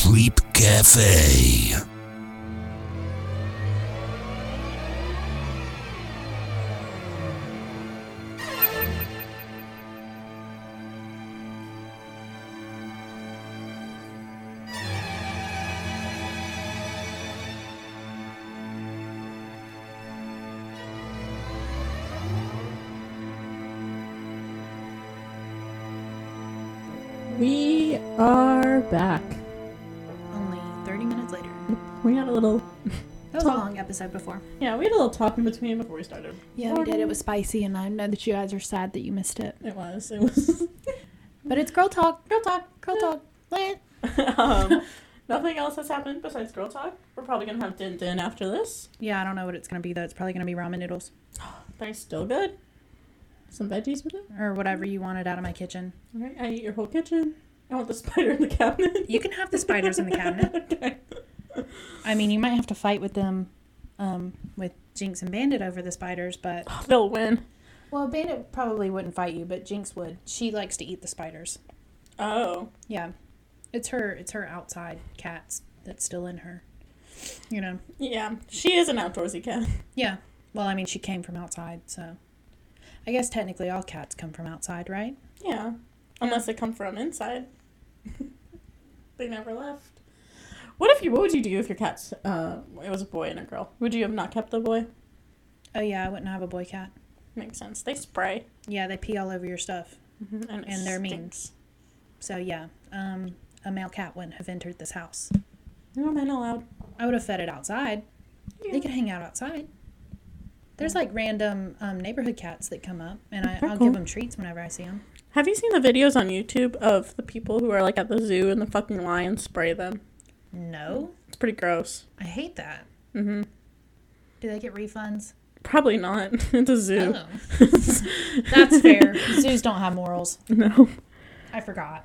Creep Cafe. We are back. Only 30 minutes later. We had a little... That was a long episode before. Yeah, we had a little talk in between before we started. Yeah, we did. It was spicy, and I know that you guys are sad that you missed it. It was. But it's girl talk. Girl talk. Girl talk. Lit. Nothing else has happened besides girl talk. We're probably going to have din din after this. Yeah, I don't know what it's going to be, though. It's probably going to be ramen noodles. They're still good. Some veggies with it. Or whatever you wanted out of my kitchen. Alright, I eat your whole kitchen. I want the spider in the cabinet. You can have the spiders in the cabinet. Okay. I mean, you might have to fight with them, with Jinx and Bandit over the spiders, but... They'll win. Well, Bandit probably wouldn't fight you, but Jinx would. She likes to eat the spiders. Oh. Yeah. It's her outside cats that's still in her. You know? Yeah, she is an outdoorsy cat. Yeah. Well, I mean, she came from outside, so... I guess technically all cats come from outside, right? Yeah. Unless they come from inside. They never left. What would you do if your cat's, it was a boy and a girl? Would you have not kept the boy? Oh, yeah, I wouldn't have a boy cat. Makes sense. They spray. Yeah, they pee all over your stuff. Mm-hmm. And they're mean. So, yeah, a male cat wouldn't have entered this house. No men allowed. I would have fed it outside. Yeah. They could hang out outside. There's, like, random neighborhood cats that come up, and I'll cool. give them treats whenever I see them. Have you seen the videos on YouTube of the people who are, like, at the zoo and the fucking lions spray them? No. It's pretty gross. I hate that. Mm-hmm. Do they get refunds? Probably not. It's a zoo. Oh. That's fair. Zoos don't have morals. No. I forgot.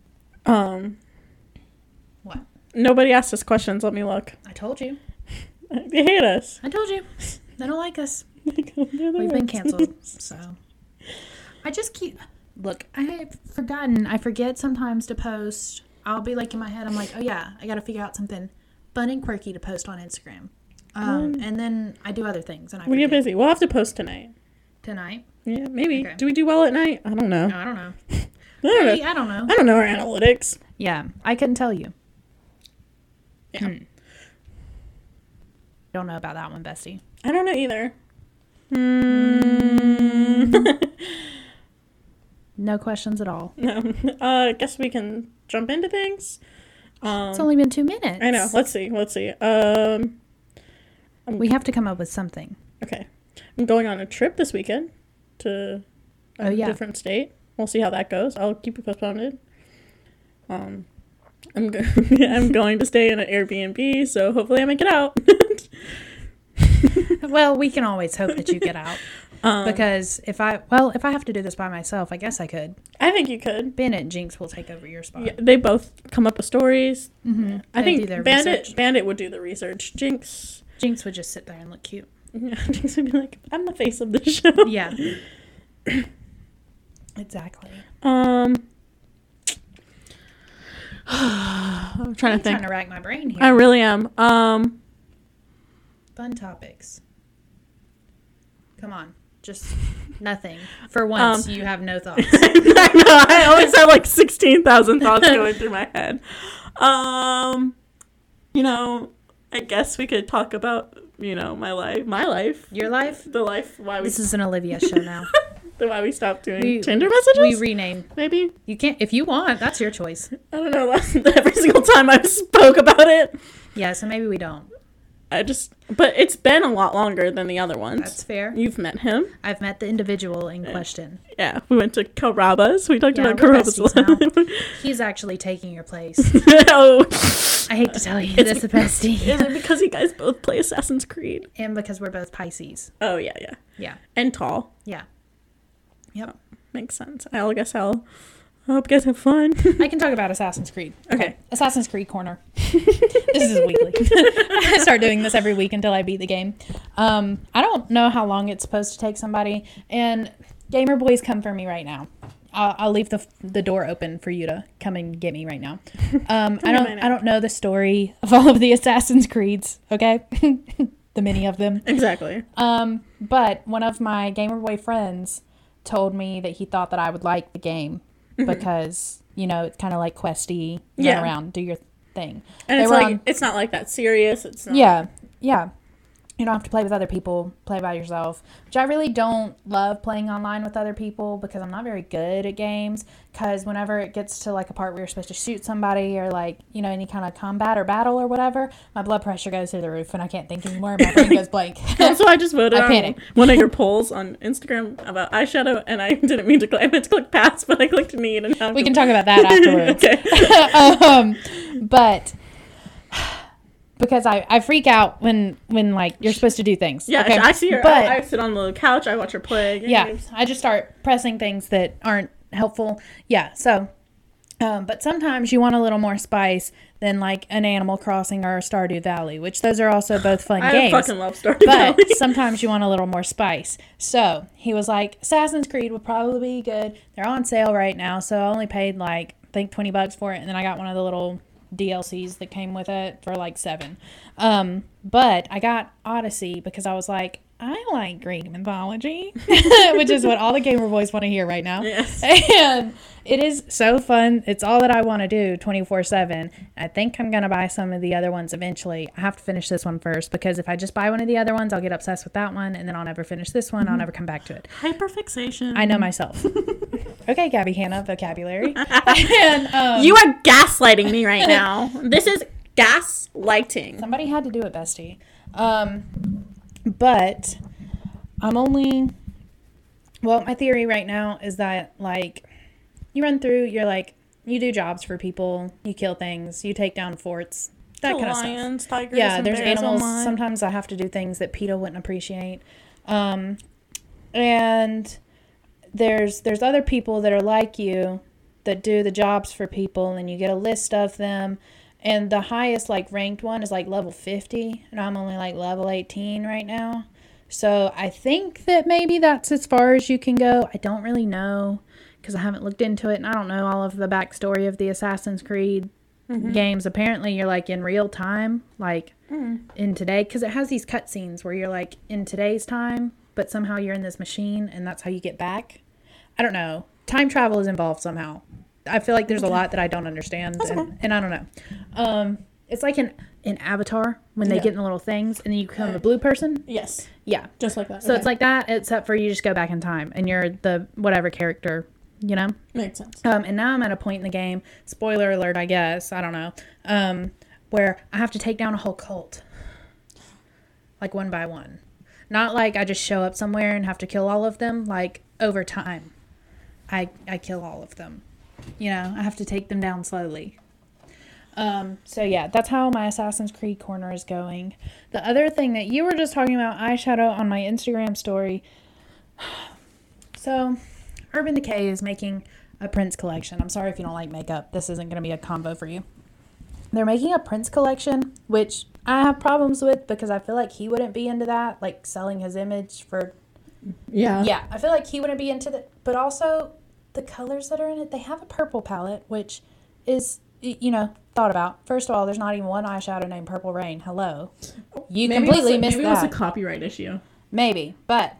What? Nobody asked us questions. Let me look. I told you. They hate us. I told you. They don't like us. We've We've been canceled. So I just keep... Look, I've forgotten. I forget sometimes to post. I'll be like in my head, I'm like, oh yeah, I got to figure out something fun and quirky to post on Instagram. And then I do other things. And We get busy. We'll have to post tonight. Tonight? Yeah, maybe. Okay. Do we do well at night? I don't know. No, I don't know. I don't know. I don't know. I don't know our analytics. Yeah, I couldn't tell you. Yeah. Don't know about that one, bestie. I don't know either. No questions at all. No. I guess we can jump into things. It's only been 2 minutes. I know. Let's see. We have to come up with something. Okay. I'm going on a trip this weekend to a different state. We'll see how that goes. I'll keep it postponed. I'm going to stay in an Airbnb, so hopefully I make it out. Well, we can always hope that you get out. Because if I have to do this by myself, I guess I could. I think you could. Bandit and Jinx will take over your spot. Yeah, they both come up with stories. Mm-hmm. I They do think their Bandit research. would do the research. Jinx would just sit there and look cute. Yeah, Jinx would be like, I'm the face of the show. Yeah. Exactly. I'm trying to I'm think. trying to rack my brain here. I really am. Fun topics. Come on. Just nothing. For once, you have no thoughts. I know. I always have like 16,000 thoughts going through my head. I guess we could talk about, my life. Your life? The life, This is an Olivia show now. why we stopped doing Tinder messages? We rename. Maybe? You can't, if you want, that's your choice. I don't know. Every single time I spoke about it. Yeah, so maybe we don't. But it's been a lot longer than the other ones. That's fair. You've met him. I've met the individual in question. Yeah, we went to Carrabba's. We talked about we're Carrabba's. besties now. He's actually taking your place. Oh. I hate to tell you, that's a bestie. Is it because you guys both play Assassin's Creed? And because we're both Pisces. Oh, yeah. Yeah. And tall. Yeah. Yep. Makes sense. I hope you guys have fun. I can talk about Assassin's Creed. Okay. Assassin's Creed Corner. This is weekly. I start doing this every week until I beat the game. I don't know how long it's supposed to take somebody. And Gamer Boys come for me right now. I'll leave the door open for you to come and get me right now. I don't know the story of all of the Assassin's Creeds. Okay, the many of them. Exactly. But one of my Gamer Boy friends told me that he thought that I would like the game because it's kind of like questy, run around, do your thing. And it's not like that serious. It's not. Yeah. You don't have to play with other people, play by yourself, which I really don't love playing online with other people because I'm not very good at games. Because whenever it gets to like a part where you're supposed to shoot somebody or like, any kind of combat or battle or whatever, my blood pressure goes through the roof and I can't think anymore. My brain goes blank. Also, I just voted on one of your polls on Instagram about eyeshadow and I didn't mean to click. I meant to click pass, but I clicked need. And now we can talk about that afterwards. Okay. But... because I freak out when like you're supposed to do things. Yeah, okay? I see her. But I sit on the couch. I watch her play games. I just start pressing things that aren't helpful. Yeah, so, but sometimes you want a little more spice than like an Animal Crossing or a Stardew Valley, which those are also both fun games. I fucking love Stardew Valley. But sometimes you want a little more spice. So he was like, Assassin's Creed would probably be good. They're on sale right now, so I only paid like I think $20 for it, and then I got one of the little DLCs that came with it for like $7. But I got Odyssey because I was like, I like Greek mythology, which is what all the gamer boys want to hear right now. Yes. And it is so fun. It's all that I want to do 24/7. I think I'm going to buy some of the other ones eventually. I have to finish this one first because if I just buy one of the other ones, I'll get obsessed with that one and then I'll never finish this one. I'll never come back to it. Hyperfixation. I know myself. Okay, Gabby Hanna, vocabulary. And, you are gaslighting me right now. This is gaslighting. Somebody had to do it, bestie. But I'm only... Well, my theory right now is that, like, you run through, you're like, you do jobs for people, you kill things, you take down forts, that kind of stuff. Lions, tigers, yeah, and there's bears animals. online. Sometimes I have to do things that PETA wouldn't appreciate. And there's other people that are like you that do the jobs for people, and you get a list of them. And the highest, like, ranked one is, like, level 50. And I'm only, like, level 18 right now. So I think that maybe that's as far as you can go. I don't really know because I haven't looked into it. And I don't know all of the backstory of the Assassin's Creed games. Apparently, you're, like, in real time. Like, in today. Because it has these cutscenes where you're, like, in today's time. But somehow you're in this machine. And that's how you get back. I don't know. Time travel is involved somehow. I feel like there's a lot that I don't understand, and I don't know. It's like in Avatar when they get in the little things and then you become a blue person. Yes. Yeah. Just like that. So it's like that, except for you just go back in time and you're the whatever character, Makes sense. And now I'm at a point in the game, spoiler alert, I guess, I don't know, where I have to take down a whole cult. Like one by one. Not like I just show up somewhere and have to kill all of them. Like over time, I kill all of them. I have to take them down slowly. So yeah, that's how my Assassin's Creed corner is going. The other thing that you were just talking about, eyeshadow on my Instagram story. So, Urban Decay is making a Prince collection. I'm sorry if you don't like makeup. This isn't going to be a combo for you. They're making a Prince collection, which I have problems with because I feel like he wouldn't be into that, like selling his image for... Yeah, I feel like he wouldn't be into that, but also... the colors that are in it, they have a purple palette, which is, thought about. First of all, there's not even one eyeshadow named Purple Rain. Hello. You completely missed that. Maybe it was a copyright issue. Maybe. But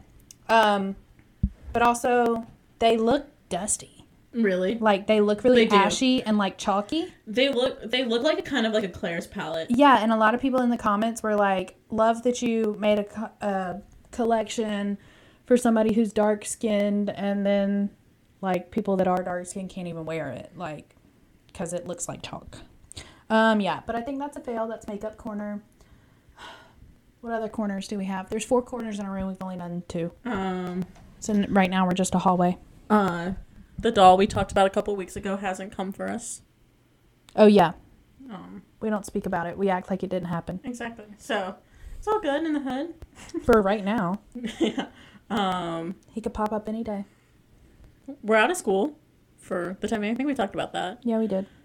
also, they look dusty. Really? Like, they look really ashy and, like, chalky. They look like a kind of like a Claire's palette. Yeah, and a lot of people in the comments were like, love that you made a collection for somebody who's dark-skinned, and then... like, people that are dark-skinned can't even wear it, like, because it looks like chalk. Yeah, but I think that's a fail. That's makeup corner. What other corners do we have? There's 4 corners in a room. We've only done 2. So right now we're just a hallway. The doll we talked about a couple weeks ago hasn't come for us. Oh, yeah. We don't speak about it. We act like it didn't happen. Exactly. So, it's all good in the hood. For right now. Yeah. He could pop up any day. We're out of school for the time being. I think we talked about that. Yeah, we did.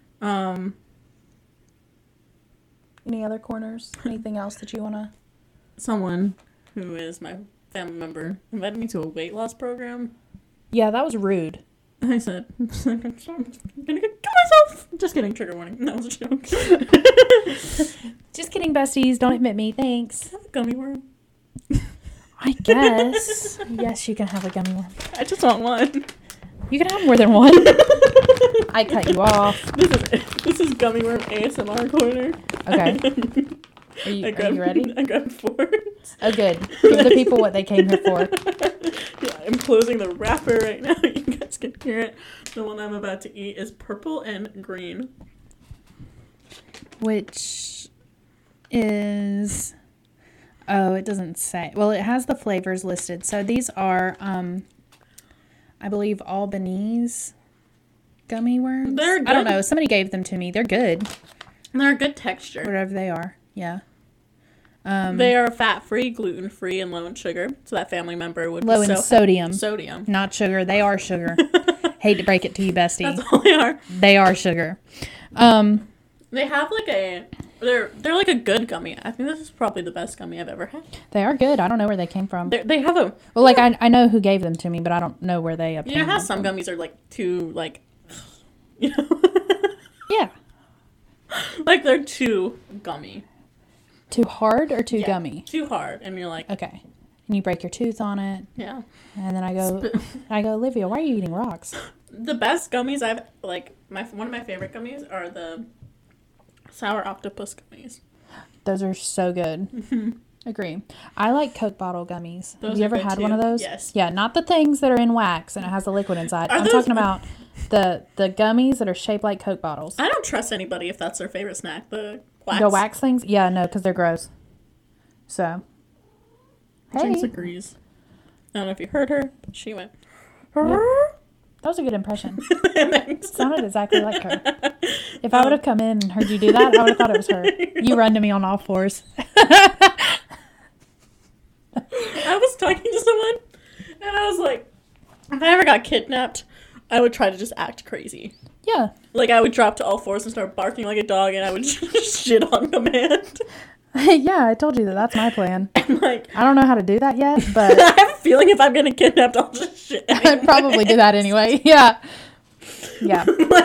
Any other corners? Anything else that you want to... Someone who is my family member invited me to a weight loss program. Yeah, that was rude. I said, I'm gonna kill myself. Just kidding, trigger warning. That was a joke. Just kidding, besties. Don't admit me. Thanks. Have a gummy worm. I guess. Yes, you can have a gummy worm. I just want one. You can have more than one. I cut you off. This is gummy worm ASMR corner. Okay. Are you ready? I grabbed 4. Oh, good. Give the people what they came here for. Yeah, I'm closing the wrapper right now. You guys can hear it. The one I'm about to eat is purple and green. Which is... Oh, it doesn't say. Well, it has the flavors listed. So these are, I believe, Albanese gummy worms. They're good. I don't know. Somebody gave them to me. They're good. They're a good texture. Whatever they are. Yeah. They are fat-free, gluten-free, and low in sugar. So that family member would low be in sodium. Sodium. Not sugar. They are sugar. Hate to break it to you, bestie. That's all they are. They are sugar. They have like a... They're like a good gummy. I think this is probably the best gummy I've ever had. They are good. I don't know where they came from. They have a... Well, like, I know who gave them to me, but I don't know where they obtained them. You know how some gummies are like too, like... You know? Yeah. Like they're too gummy. Too hard or too gummy? Too hard. And you're like... Okay. And you break your tooth on it. Yeah. And then I go, Olivia, why are you eating rocks? The best gummies I've... Like, one of my favorite gummies are the sour octopus gummies. Those are so good. Agree. I like Coke bottle gummies. Those Have you are ever good had too. one of those? Yes. Yeah, not the things that are in wax and it has the liquid inside. I'm talking about the gummies that are shaped like Coke bottles. I don't trust anybody if that's their favorite snack. The wax. The wax things? Yeah, no, because they're gross. So. Jinx Hey. agrees. I don't know if you heard her, but she went... That was a good impression. Thanks. Sounded exactly like her. If I would have come in and heard you do that, I would have thought it was her. You run to me on all fours. I was talking to someone, and I was like, if I ever got kidnapped, I would try to just act crazy. Yeah. Like, I would drop to all fours and start barking like a dog, and I would just shit on command. Yeah, I told you that. That's my plan. And, like, I don't know how to do that yet, but I have a feeling if I'm getting kidnapped, I'll just shit anyway. I'd probably do that anyway. Yeah. Yeah.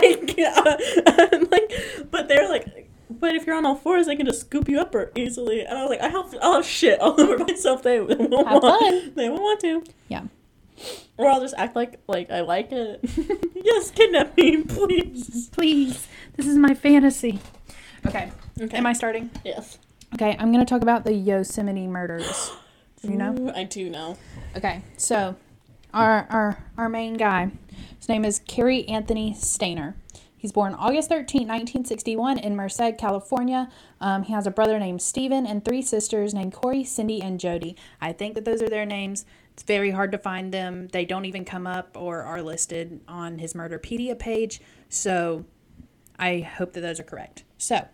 But they're like, but if you're on all fours, they can just scoop you up easily. And I was like, I'll have shit all over myself. They won't Have want. fun. They won't want to. Yeah. Or I'll just act like I like it. Yes, kidnap me, please. Please. This is my fantasy. Okay. Okay. Am I starting? Yes. Okay, I'm going to talk about the Yosemite murders. Do you know? Ooh, I do know. Okay, so our main guy, his name is Cary Anthony Stayner. He's born August 13, 1961 in Merced, California. He has a brother named Stephen and 3 sisters named Corey, Cindy, and Jody. I think that those are their names. It's very hard to find them. They don't even come up or are listed on his Murderpedia page. So I hope that those are correct. So,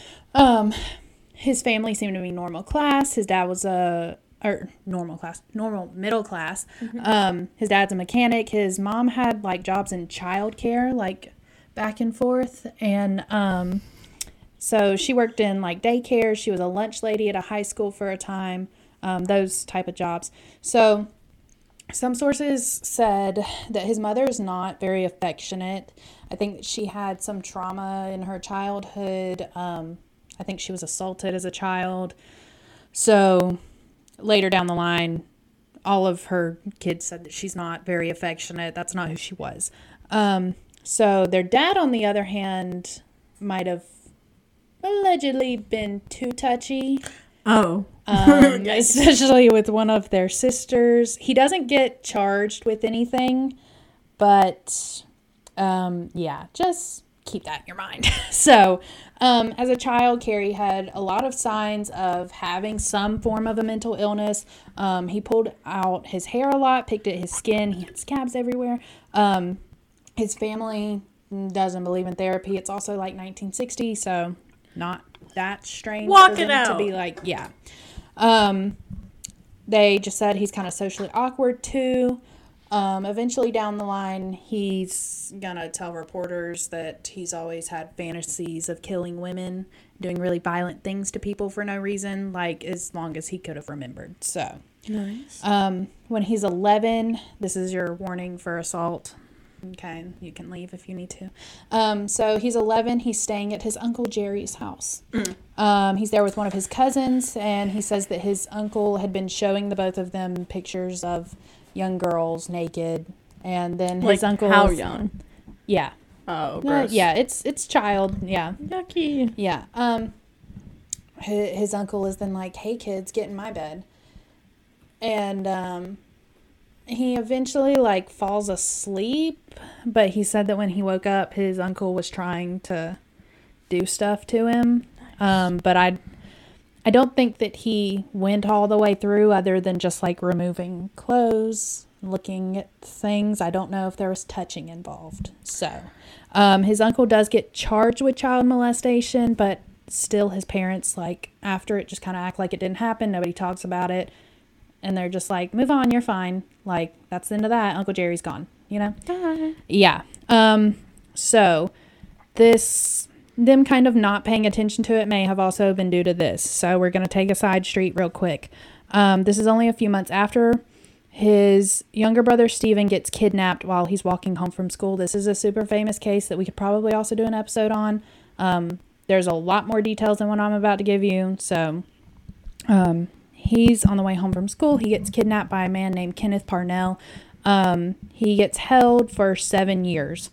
his family seemed to be normal class. His dad was normal middle class. Mm-hmm. His dad's a mechanic. His mom had like jobs in childcare, like back and forth. And so she worked in like daycare. She was a lunch lady at a high school for a time. Those type of jobs. So some sources said that his mother is not very affectionate. I think she had some trauma in her childhood. I think she was assaulted as a child. So later down the line, all of her kids said that she's not very affectionate. That's not who she was. So their dad, on the other hand, might have allegedly been too touchy. Oh. Especially with one of their sisters. He doesn't get charged with anything, but yeah, just keep that in your mind. So, as a child, Cary had a lot of signs of having some form of a mental illness. He pulled out his hair a lot, picked at his skin. He had scabs everywhere. His family doesn't believe in therapy. It's also like 1960, so not that strange Walk for them it out. to be like, yeah. They just said he's kind of socially awkward too. Eventually down the line, he's gonna tell reporters that he's always had fantasies of killing women, doing really violent things to people for no reason, like as long as he could have remembered. So, Nice. when he's 11, this is your warning for assault. Okay, you can leave if you need to. So he's 11. He's staying at his Uncle Jerry's house. He's there with one of his cousins, and he says that his uncle had been showing the both of them pictures of young girls naked, and then his uncle... How young? Yeah. Oh, gross. Yeah, it's child. Yeah. Yucky. Yeah. His uncle is then like, hey, kids, get in my bed. And he eventually, like, falls asleep. But he said that when he woke up, his uncle was trying to do stuff to him. Nice. But I don't think that he went all the way through other than just, like, removing clothes, looking at things. I don't know if there was touching involved. So, his uncle does get charged with child molestation, but still his parents, like, after it just kind of act like it didn't happen. Nobody talks about it. And they're just like, move on, you're fine. Like, that's the end of that. Uncle Jerry's gone, you know? Bye. Yeah. So them kind of not paying attention to it may have also been due to this. So we're going to take a side street real quick. This is only a few months after his younger brother, Steven, gets kidnapped while he's walking home from school. This is a super famous case that we could probably also do an episode on. There's a lot more details than what I'm about to give you. So, he's on the way home from school. He gets kidnapped by a man named Kenneth Parnell. He gets held for 7 years.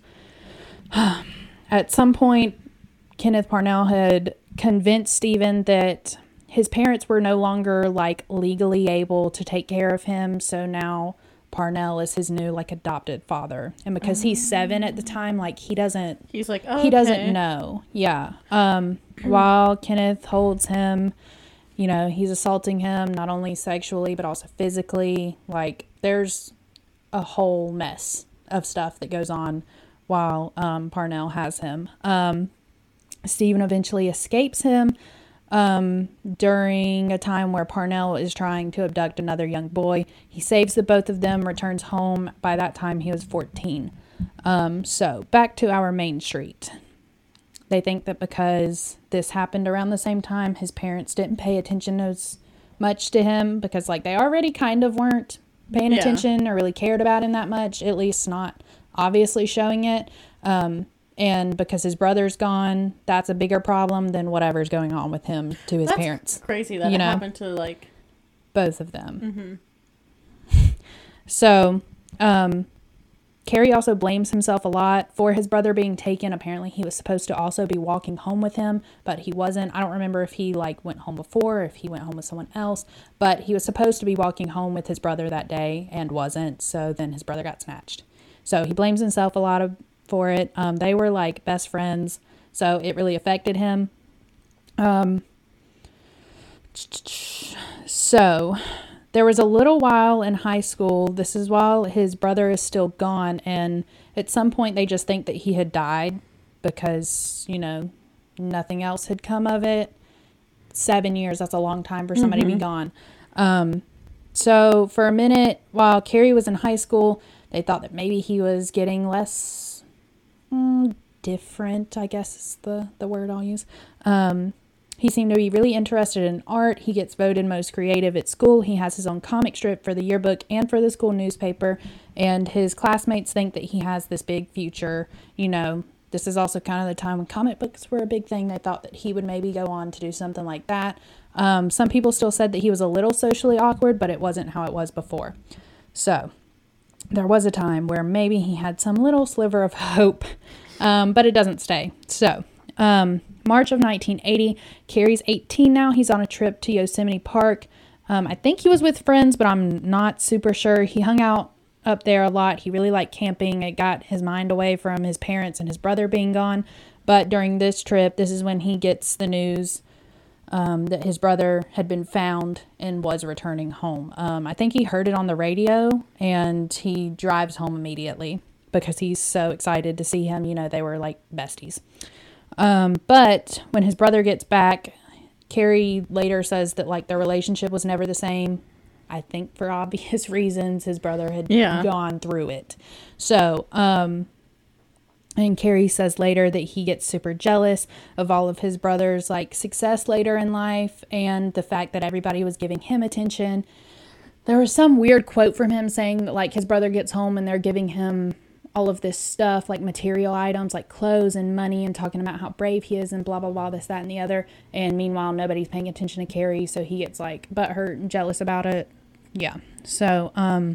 At some point, Kenneth Parnell had convinced Steven that his parents were no longer, like, legally able to take care of him. So now Parnell is his new, like, adopted father. And because he's 7 at the time, like, he doesn't... He's like, oh, he doesn't know. Yeah. While Kenneth holds him... You know, he's assaulting him, not only sexually, but also physically. Like, there's a whole mess of stuff that goes on while Parnell has him. Steven eventually escapes him during a time where Parnell is trying to abduct another young boy. He saves the both of them, returns home. By that time, he was 14. So, back to our main street. They think that because this happened around the same time, his parents didn't pay attention as much to him because, like, they already kind of weren't paying attention or really cared about him that much, at least not obviously showing it. And because his brother's gone, that's a bigger problem than whatever's going on with him to his parents. Crazy that it happened to, like... both of them. So, Carrie also blames himself a lot for his brother being taken. Apparently, he was supposed to also be walking home with him, but he wasn't. I don't remember if he, like, went home before or if he went home with someone else, but he was supposed to be walking home with his brother that day and wasn't, so then his brother got snatched. So he blames himself a lot for it. They were, like, best friends, so it really affected him. So... there was a little while in high school, this is while his brother is still gone, and at some point they just think that he had died because, you know, nothing else had come of it. 7 years, that's a long time for somebody to be gone. So for a minute, while Carrie was in high school, they thought that maybe he was getting less different, I guess is the word I'll use. He seemed to be really interested in art. He gets voted most creative at school. He has his own comic strip for the yearbook and for the school newspaper. And his classmates think that he has this big future. You know, this is also kind of the time when comic books were a big thing. They thought that he would maybe go on to do something like that. Some people still said that he was a little socially awkward, but it wasn't how it was before. So there was a time where maybe he had some little sliver of hope, but it doesn't stay. So, March of 1980, Carrie's 18 now. He's on a trip to Yosemite Park. I think he was with friends, but I'm not super sure. He hung out up there a lot. He really liked camping. It got his mind away from his parents and his brother being gone. But during this trip, this is when he gets the news that his brother had been found and was returning home. I think he heard it on the radio, and he drives home immediately because he's so excited to see him. You know, they were like besties. But when his brother gets back, Carrie later says that, like, their relationship was never the same. I think for obvious reasons. His brother had gone through it. So, and Carrie says later that he gets super jealous of all of his brother's, like, success later in life and the fact that everybody was giving him attention. There was some weird quote from him saying that, like, his brother gets home and they're giving him all of this stuff, like material items, like clothes and money, and talking about how brave he is and blah, blah, blah, this, that, and the other. And meanwhile, nobody's paying attention to Carrie, so he gets, like, butthurt and jealous about it. Yeah. So,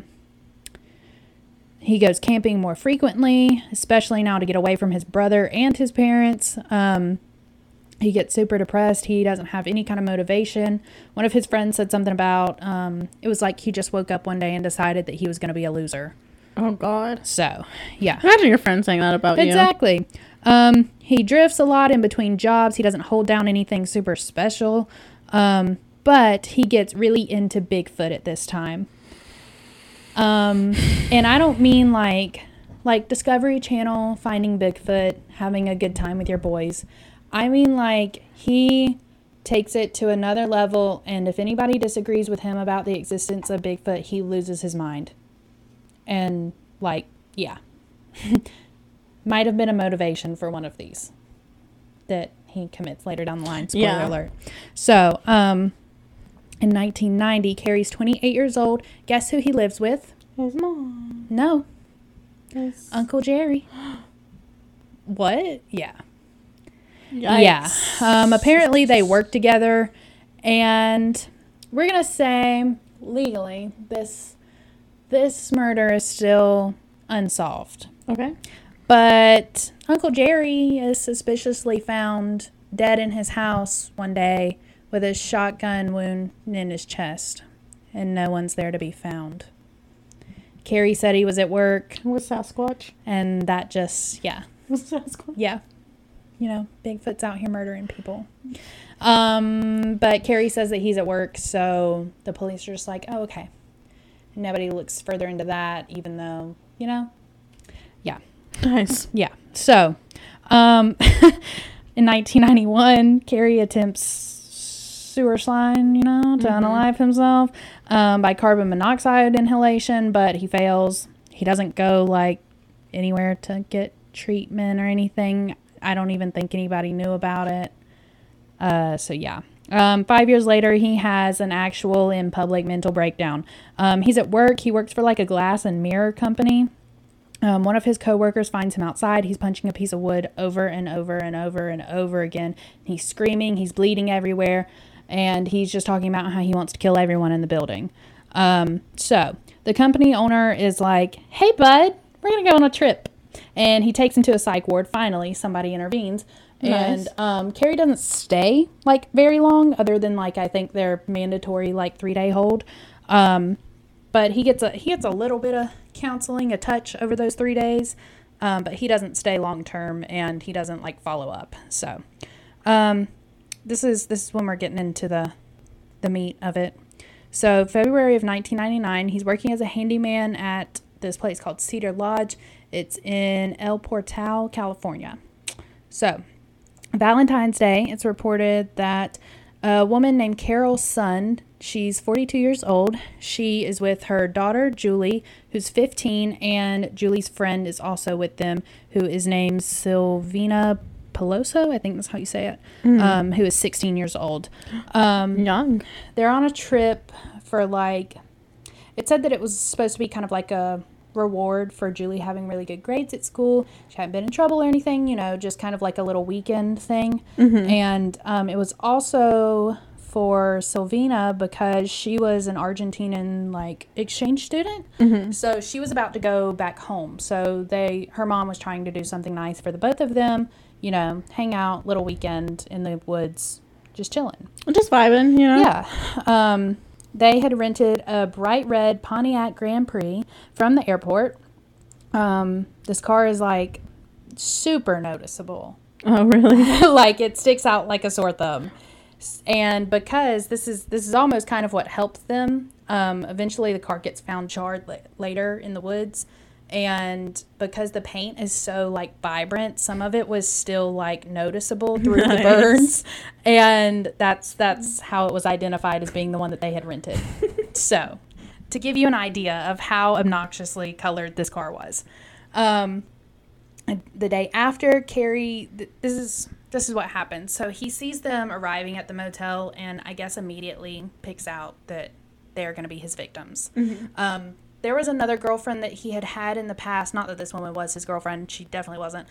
he goes camping more frequently, especially now to get away from his brother and his parents. He gets super depressed. He doesn't have any kind of motivation. One of his friends said something about, it was like he just woke up one day and decided that he was going to be a loser. Oh, God. So, yeah. Imagine your friend saying that about you. Exactly. He drifts a lot in between jobs. He doesn't hold down anything super special. But he gets really into Bigfoot at this time. And I don't mean like Discovery Channel, finding Bigfoot, having a good time with your boys. I mean, like, he takes it to another level, and if anybody disagrees with him about the existence of Bigfoot, he loses his mind. And, like, yeah. Might have been a motivation for one of these that he commits later down the line. Spoiler alert. So, in 1990, Carrie's 28 years old. Guess who he lives with? His mom. No. His... Uncle Jerry. What? Yeah. Yikes. Yeah. Apparently they work together, and we're going to say legally this murder is still unsolved. Okay. But Uncle Jerry is suspiciously found dead in his house one day with a shotgun wound in his chest, and no one's there to be found. Carrie said he was at work. With Sasquatch. And that just, yeah. With Sasquatch. Yeah. You know, Bigfoot's out here murdering people. But Carrie says that he's at work, so the police are just like, oh, okay. Nobody looks further into that, even though, you know. Yeah. Nice. Yeah. So, in 1991, Carrie attempts sewer slime, you know, to unalive himself by carbon monoxide inhalation, but he fails. He doesn't go, like, anywhere to get treatment or anything. I don't even think anybody knew about it. So, yeah. 5 years later, he has an actual in public mental breakdown. He's at work. He works for, like, a glass and mirror company. One of his coworkers finds him outside. He's punching a piece of wood over and over and over and over again. He's screaming. He's bleeding everywhere. And he's just talking about how he wants to kill everyone in the building. So the company owner is like, hey, bud, we're going to go on a trip. And he takes him to a psych ward. Finally, somebody intervenes. Nice. And Carrie doesn't stay, like, very long, other than, like, I think their mandatory, like, 3-day hold. But he gets a little bit of counseling, a touch over those 3 days. But he doesn't stay long term, and he doesn't, like, follow up. So, this is when we're getting into the meat of it. So, February of 1999, he's working as a handyman at this place called Cedar Lodge. It's in El Portal, California. So, Valentine's Day, it's reported that a woman named Carol Sund, she's 42 years old. She is with her daughter, Julie, who's 15, and Julie's friend is also with them, who is named Silvina Peloso, I think that's how you say it, who is 16 years old. Young. They're on a trip for, like, it said that it was supposed to be kind of like a reward for Julie having really good grades at school. She hadn't been in trouble or anything, you know, just kind of like a little weekend thing. And it was also for Silvina because she was an Argentinian, like, exchange student. So she was about to go back home. So her mom was trying to do something nice for the both of them, you know, hang out, little weekend in the woods, just chilling. Just vibing, you know? Yeah. They had rented a bright red Pontiac Grand Prix from the airport. This car is, like, super noticeable. Oh, really? Like, it sticks out like a sore thumb. And because this is almost kind of what helped them, eventually the car gets found charred later in the woods. And because the paint is so, like, vibrant, some of it was still, like, noticeable through the burns. And that's how it was identified as being the one that they had rented. So, to give you an idea of how obnoxiously colored this car was. The day after, Carrie, this is what happened. So, he sees them arriving at the motel and I guess immediately picks out that they're going to be his victims. there was another girlfriend that he had in the past. Not that this woman was his girlfriend. She definitely wasn't.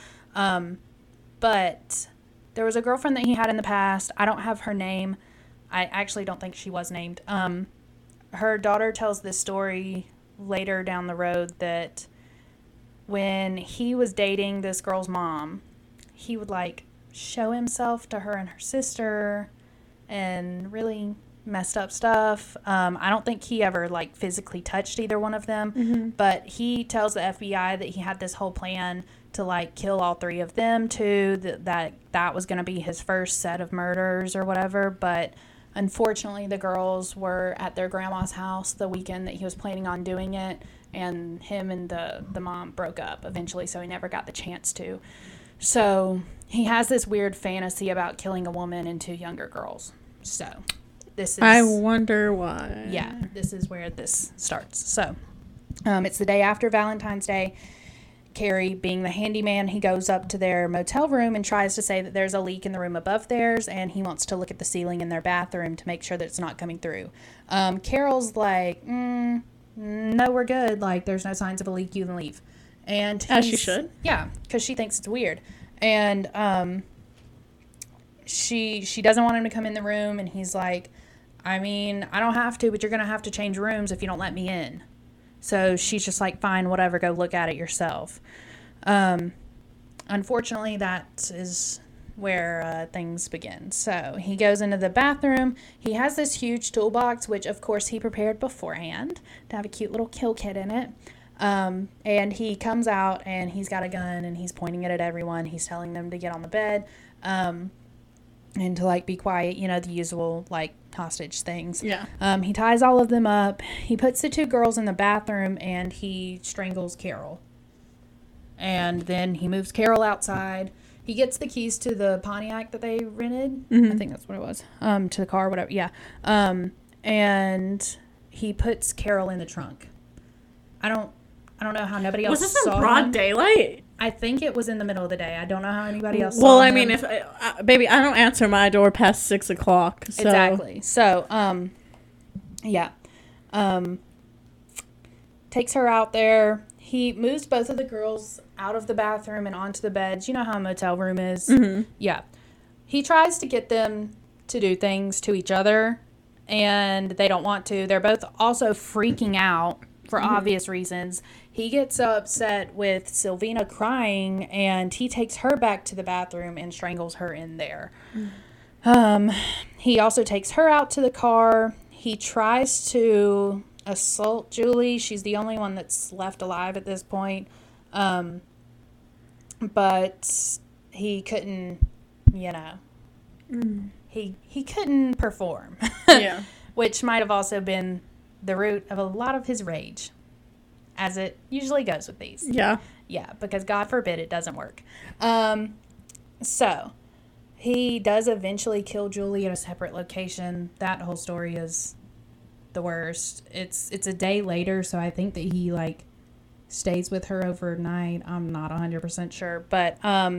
But there was a girlfriend that he had in the past. I don't have her name. I actually don't think she was named. Her daughter tells this story later down the road that when he was dating this girl's mom, he would like show himself to her and her sister and really messed up stuff. I don't think he ever like physically touched either one of them, but he tells the FBI that he had this whole plan to like kill all three of them too, that was going to be his first set of murders or whatever. But unfortunately, the girls were at their grandma's house the weekend that he was planning on doing it, and him and the mom broke up eventually, so he never got the chance to. So he has this weird fantasy about killing a woman and two younger girls. So this is... I wonder why. Yeah, this is where this starts. So it's the day after Valentine's Day. Carrie, being the handyman, he goes up to their motel room and tries to say that there's a leak in the room above theirs, and he wants to look at the ceiling in their bathroom to make sure that it's not coming through. Carol's like, no, we're good. Like, there's no signs of a leak. You can leave. And as she should. Yeah, because she thinks it's weird. And she doesn't want him to come in the room, and he's like, I mean, I don't have to, but you're going to have to change rooms if you don't let me in. So she's just like, fine, whatever, go look at it yourself. Unfortunately, that is where things begin. So he goes into the bathroom. He has this huge toolbox, which, of course, he prepared beforehand to have a cute little kill kit in it. And he comes out, and he's got a gun, and he's pointing it at everyone. He's telling them to get on the bed and to, like, be quiet, you know, the usual, like, hostage things. Yeah. He ties all of them up. He puts the two girls in the bathroom, and he strangles Carol. And then he moves Carol outside. He gets the keys to the Pontiac that they rented. I think that's what it was. To the car, whatever. Yeah. And he puts Carol in the trunk. I don't know how nobody else saw him. Was this in broad daylight? I think it was in the middle of the day. I don't know how anybody else saw him. Well, I mean, if baby, I don't answer my door past 6 o'clock. So. Exactly. So, yeah. Takes her out there. He moves both of the girls out of the bathroom and onto the beds. You know how a motel room is? Mm-hmm. Yeah. He tries to get them to do things to each other, and they don't want to. They're both also freaking out for obvious reasons. He gets upset with Sylvina crying, and he takes her back to the bathroom and strangles her in there. He also takes her out to the car. He tries to assault Julie. She's the only one that's left alive at this point. But he couldn't, you know, he couldn't perform. Yeah. Which might have also been the root of a lot of his rage, as it usually goes with these. Yeah. Yeah, because God forbid it doesn't work. So he does eventually kill Julie at a separate location. That whole story is the worst. It's a day later, so I think that he like stays with her overnight. I'm not 100% sure, but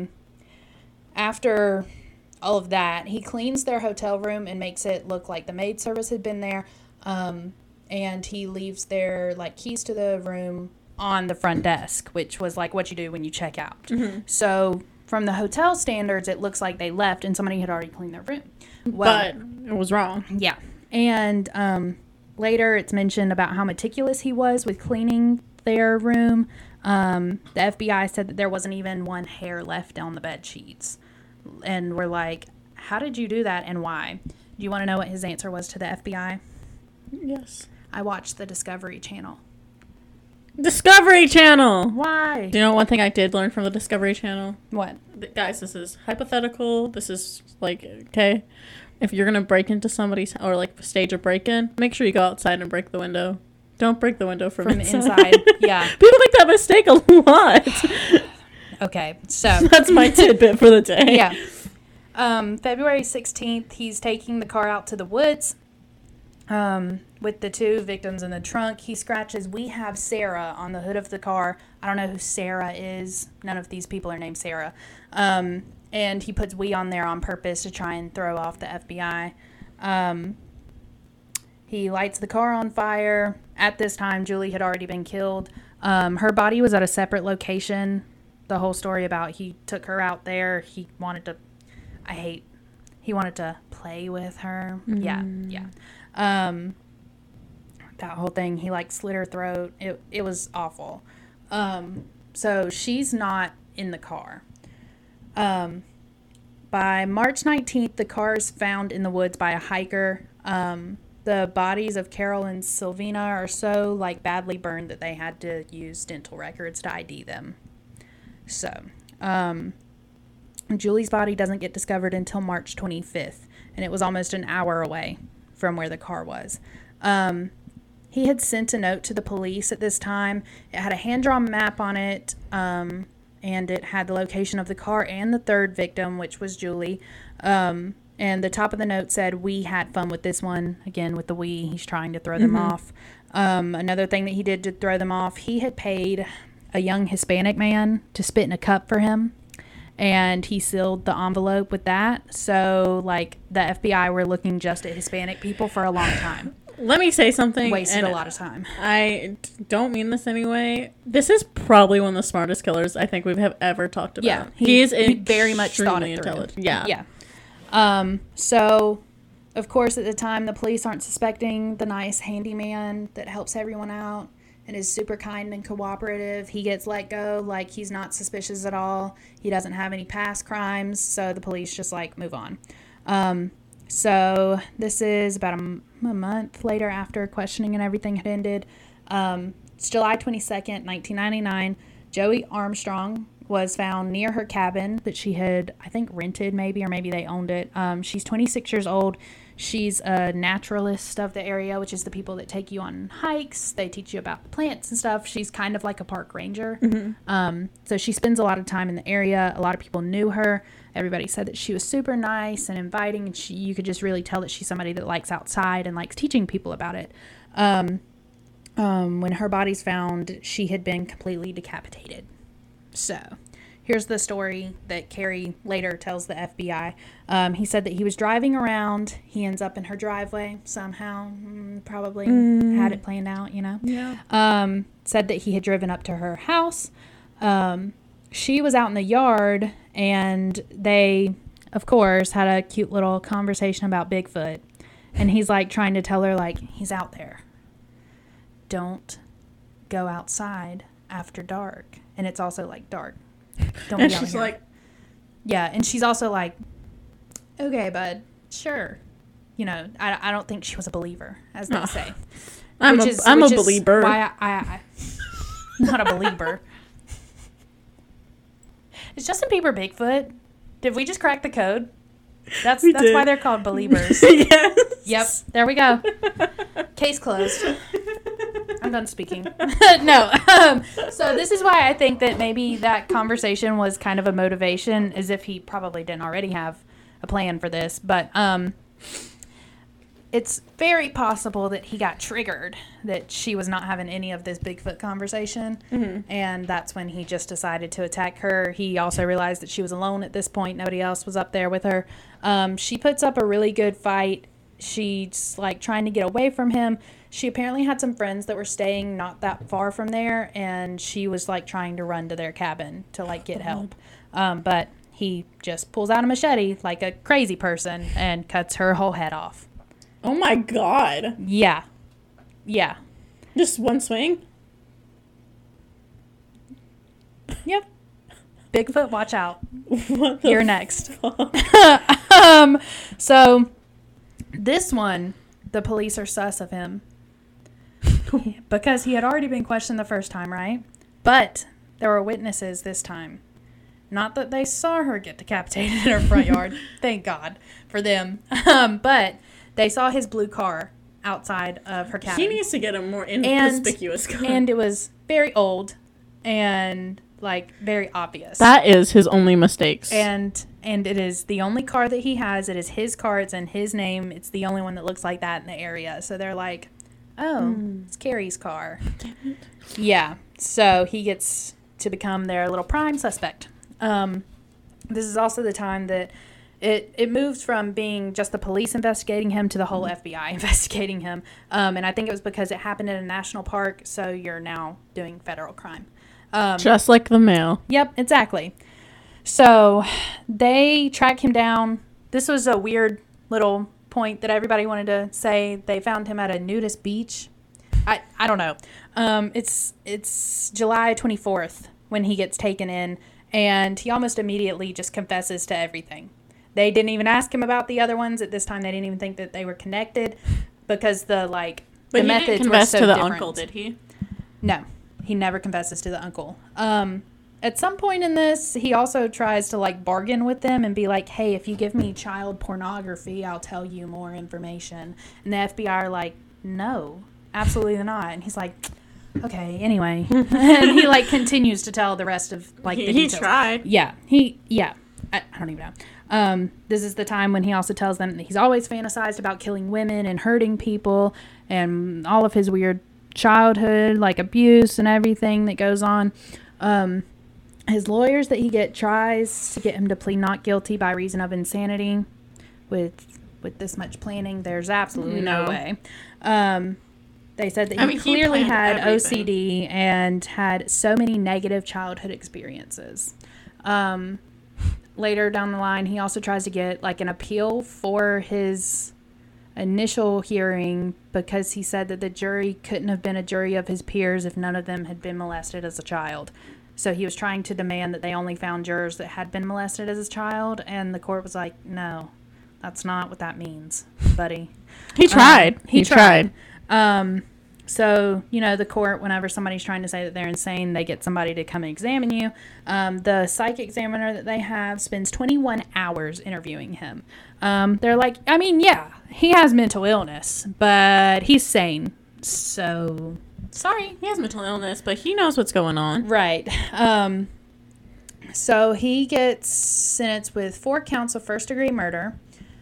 after all of that, he cleans their hotel room and makes it look like the maid service had been there. And he leaves their like keys to the room on the front desk, which was like what you do when you check out. Mm-hmm. So from the hotel standards, it looks like they left and somebody had already cleaned their room. Well, but it was wrong. Yeah. And later it's mentioned about how meticulous he was with cleaning their room. The FBI said that there wasn't even one hair left on the bed sheets. And we're like, how did you do that and why? Do you want to know what his answer was to the FBI? Yes. I watched the Discovery Channel. Discovery Channel! Why? Do you know one thing I did learn from the Discovery Channel? What? Guys, this is hypothetical. This is like, okay, if you're going to break into somebody's, or like stage a break-in, make sure you go outside and break the window. Don't break the window from inside. Yeah. People make that mistake a lot. Okay, so. That's my tidbit for the day. Yeah. February 16th, he's taking the car out to the woods. With the two victims in the trunk. He scratches "We Have Sarah" on the hood of the car. I don't know who Sarah is. None of these people are named Sarah. And he puts "we" on there on purpose to try and throw off the FBI. He lights the car on fire. At this time, Julie had already been killed. Her body was at a separate location. The whole story about he took her out there. He wanted to play with her. Yeah. That whole thing. He like slit her throat. It was awful. So she's not in the car. By March 19th, the car is found in the woods by a hiker. The bodies of Carol and Sylvina are so like badly burned that they had to use dental records to ID them. So, Julie's body doesn't get discovered until March 25th, and it was almost an hour away from where the car was. He had sent a note to the police at this time. It had a hand-drawn map on it, and it had the location of the car and the third victim, which was Julie. And the top of the note said, "We had fun with this one." Again, with the we, he's trying to throw them off. Another thing that he did to throw them off, he had paid a young Hispanic man to spit in a cup for him, and he sealed the envelope with that. So, like, the FBI were looking just at Hispanic people for a long time. Let me say something. Wasted a lot of time. I don't mean this anyway. This is probably one of the smartest killers I think we've ever talked about. Yeah, he very much thought it through. Intelligent. Yeah. So, of course, at the time, the police aren't suspecting the nice handyman that helps everyone out and is super kind and cooperative. He gets let go, like he's not suspicious at all. He doesn't have any past crimes, so the police just like move on. So this is about a month later after questioning and everything had ended. It's July 22nd, 1999. Joey Armstrong was found near her cabin that she had, I think, rented maybe, or maybe they owned it. She's 26 years old. She's a naturalist of the area, which is the people that take you on hikes. They teach you about plants and stuff. She's kind of like a park ranger. So she spends a lot of time in the area. A lot of people knew her. Everybody said that she was super nice and inviting, and you could just really tell that she's somebody that likes outside and likes teaching people about it. When her body's found, she had been completely decapitated. So, here's the story that Carrie later tells the FBI. He said that he was driving around. He ends up in her driveway somehow. Probably had it planned out, you know. Yeah. Said that he had driven up to her house. She was out in the yard, and they, of course, had a cute little conversation about Bigfoot. And he's, like, trying to tell her, like, he's out there. Don't go outside after dark. And it's also, like, dark. Don't be And out she's here. like, Yeah, and she's also like, okay, bud, sure. You know, I don't think she was a believer, as they say. I'm a believer. Why I not a believer. Is Justin Bieber Bigfoot? Did we just crack the code? That's did. why they're called believers. Yes. Yep, there we go. Case closed. I'm done speaking. No. So this is why I think that maybe that conversation was kind of a motivation, as if he probably didn't already have a plan for this. But it's very possible that he got triggered, that she was not having any of this Bigfoot conversation. And that's when he just decided to attack her. He also realized that she was alone at this point. Nobody else was up there with her. She puts up a really good fight. She's like trying to get away from him. She apparently had some friends that were staying not that far from there, and she was like trying to run to their cabin to like get help. But he just pulls out a machete like a crazy person and cuts her whole head off. Oh my god. Yeah. Just one swing? Yep. Bigfoot, watch out. What the You're next. fuck? So this one, the police are sus of him because he had already been questioned the first time, right? But there were witnesses this time. Not that they saw her get decapitated in her front yard. Thank God for them. But they saw his blue car outside of her cabin. He needs to get a more inconspicuous car. And it was very old and like very obvious. That is his only mistakes. And it is the only car that he has. It is his car. It's in his name. It's the only one that looks like that in the area. So they're like, oh, it's Carrie's car. Yeah. So he gets to become their little prime suspect. This is also the time that it moved from being just the police investigating him to the whole FBI investigating him. And I think it was because it happened in a national park, so you're now doing federal crime. Just like the mail. Yep, exactly. So they track him down. This was a weird little point that everybody wanted to say. They found him at a nudist beach. I don't know. It's July 24th when he gets taken in, and he almost immediately just confesses to everything. They didn't even ask him about the other ones. At this time, they didn't even think that they were connected because the methods were so different. But he didn't confess to the uncle, did he? No, he never confesses to the uncle. At some point in this, he also tries to bargain with them and be like, hey, if you give me child pornography, I'll tell you more information. And the FBI are like, no, absolutely not. And he's like, okay, anyway. And he continues to tell the rest of the details. He tried. Yeah. I don't even know. This is the time when he also tells them that he's always fantasized about killing women and hurting people and all of his weird childhood, abuse and everything that goes on. His lawyers that he tries to get him to plead not guilty by reason of insanity. With this much planning, there's absolutely no way. They said that he clearly had everything. OCD and had so many negative childhood experiences. Later down the line, he also tries to get an appeal for his initial hearing because he said that the jury couldn't have been a jury of his peers if none of them had been molested as a child. So he was trying to demand that they only found jurors that had been molested as a child, and the court was like, no, that's not what that means, buddy. He tried. He tried. So, the court, whenever somebody's trying to say that they're insane, they get somebody to come and examine you. The psych examiner that they have spends 21 hours interviewing him. They're like, yeah, he has mental illness, but he's sane. So, sorry. He has mental illness, but he knows what's going on. Right. So he gets sentenced with 4 counts of first-degree murder.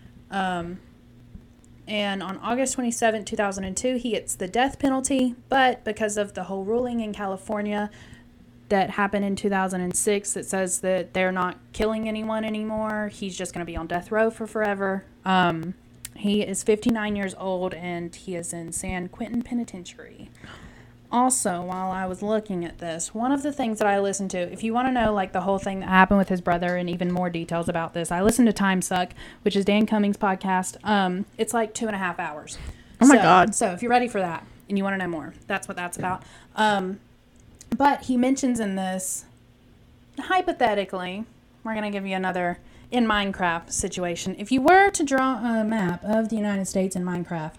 And on August 27, 2002, he gets the death penalty. But because of the whole ruling in California that happened in 2006 that says that they're not killing anyone anymore, he's just going to be on death row for forever. He is 59 years old, and he is in San Quentin Penitentiary. Also, while I was looking at this, one of the things that I listened to, if you want to know the whole thing that happened with his brother and even more details about this, I listened to Time Suck, which is Dan Cummings' podcast. It's 2.5 hours. Oh my God. So if you're ready for that and you want to know more, that's what that's about. But he mentions in this, hypothetically, we're going to give you another in Minecraft situation. If you were to draw a map of the United States in Minecraft,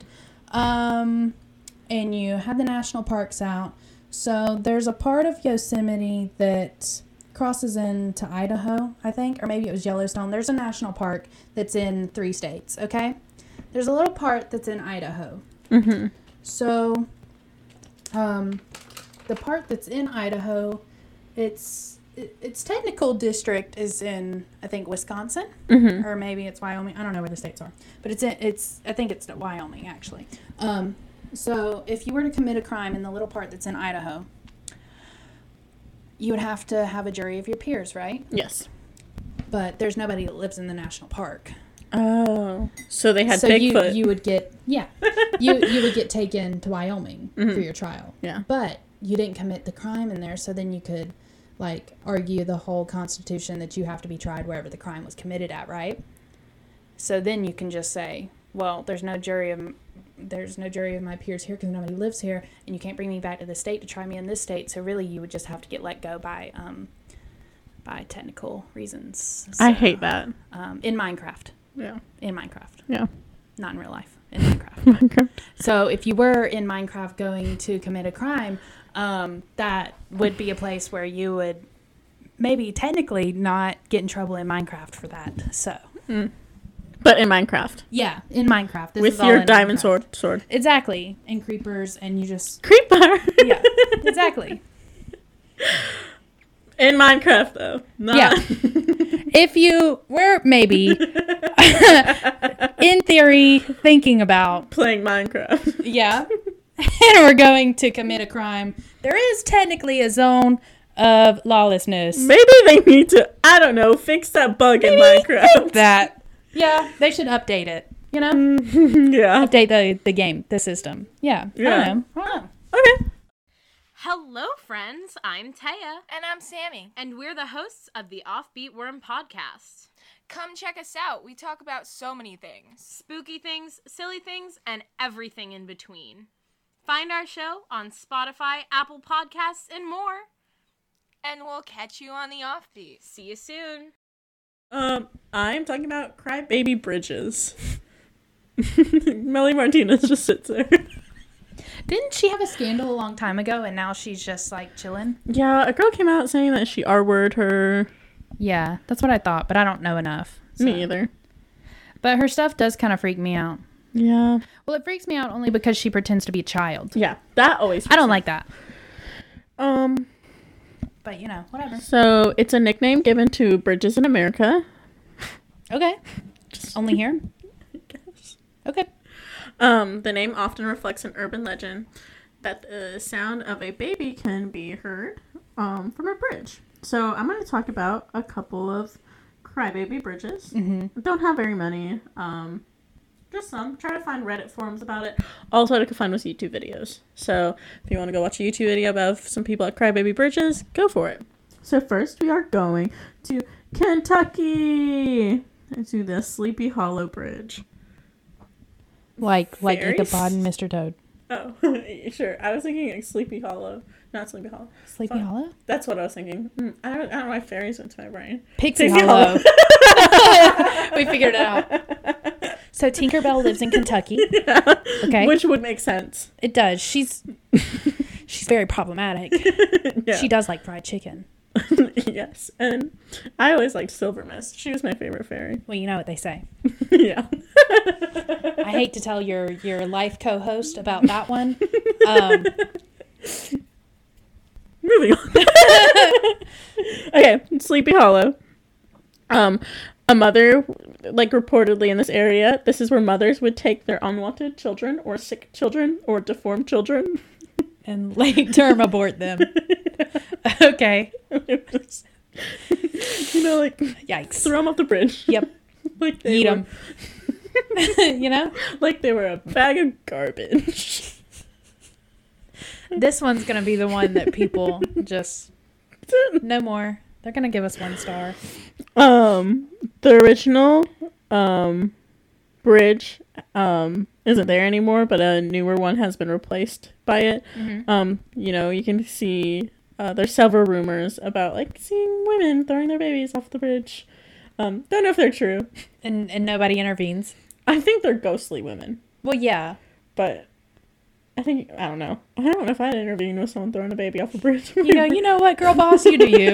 and you have the national parks out. So there's a part of Yosemite that crosses into Idaho, I think, or maybe it was Yellowstone. There's a national park that's in 3 states, okay? There's a little part that's in Idaho. Mm-hmm. So the part that's in Idaho, its technical district is in, I think, Wisconsin, mm-hmm. or maybe it's Wyoming. I don't know where the states are, but I think it's Wyoming, actually. So if you were to commit a crime in the little part that's in Idaho, you would have to have a jury of your peers, right? Yes. But there's nobody that lives in the national park. Oh. So they had Bigfoot. You would get, you would get taken to Wyoming mm-hmm. for your trial. Yeah. But you didn't commit the crime in there, so then you could, argue the whole Constitution that you have to be tried wherever the crime was committed at, right? So then you can just say, well, there's no jury of my peers here because nobody lives here, and you can't bring me back to the state to try me in this state. So really, you would just have to get let go by technical reasons. So, I hate that. In Minecraft. Yeah. In Minecraft. Yeah. Not in real life. In Minecraft. So if you were in Minecraft going to commit a crime, that would be a place where you would maybe technically not get in trouble in Minecraft for that. So. Mm. But in Minecraft. Yeah, in Minecraft. This with your diamond Minecraft. sword. Exactly. And creepers, and you just... Creeper! Yeah, exactly. In Minecraft, though. Yeah. If you were maybe, in theory, thinking about... playing Minecraft. Yeah. And we're going to commit a crime, there is technically a zone of lawlessness. Maybe they need to, I don't know, fix that bug in Minecraft. That. Yeah, they should update it. You know? Yeah. Update the game, the system. Yeah. I don't know. Okay. Hello, friends. I'm Taya. And I'm Sammy. And we're the hosts of the Offbeat Worm podcast. Come check us out. We talk about so many things. Spooky things, silly things, and everything in between. Find our show on Spotify, Apple Podcasts, and more. And we'll catch you on the Offbeat. See you soon. I'm talking about Crybaby Bridges. Melly Martinez just sits there. Didn't she have a scandal a long time ago and now she's just like chilling? Yeah, a girl came out saying that she R-worded her. Yeah, that's what I thought, but I don't know enough. So. Me either. But her stuff does kind of freak me out. Yeah. Well, it freaks me out only because she pretends to be a child. Yeah, that always. I don't like that. But you know, whatever. So it's a nickname given to bridges in America. Okay. Only here? I guess. Okay. The name often reflects an urban legend that the sound of a baby can be heard from a bridge. So I'm going to talk about a couple of crybaby bridges. Mm-hmm. Don't have very many. Just some. Try to find Reddit forums about it. Also, I could find was YouTube videos. So if you want to go watch a YouTube video about some people at crybaby bridges, go for it. So first, we are going to Kentucky to the Sleepy Hollow Bridge. Like Fairies? Ichabod and Mr. Toad. Oh, sure. I was thinking like Sleepy Hollow, not Sleepy Hollow. Sleepy Fuck. Hollow? That's what I was thinking. I don't know why fairies went to my brain. Pixie Pixie Hollow. We figured it out. So Tinkerbell lives in Kentucky. Yeah. Okay. Which would make sense. It does. She's very problematic. Yeah. She does like fried chicken. Yes. And I always liked Silver Mist. She was my favorite fairy. Well, you know what they say. Yeah. I hate to tell your life co-host about that one. Moving on. Okay, Sleepy Hollow. A mother, like reportedly in this area, this is where mothers would take their unwanted children or sick children or deformed children And late term abort them. Okay. You know, like Yikes. throw them off the bridge. Yep. Like they Eat were, them. You know? like they were a bag of garbage. This one's going to be the one that people just... No more. They're going to give us 1 star. The original bridge isn't there anymore, but a newer one has been replaced by it. Mm-hmm. You know, you can see there's several rumors about like seeing women throwing their babies off the bridge. Don't know if they're true. And nobody intervenes. I think they're ghostly women, Well, yeah. but I don't know. I don't know if I'd intervene with someone throwing a baby off a bridge. You know what, girl boss? You do you.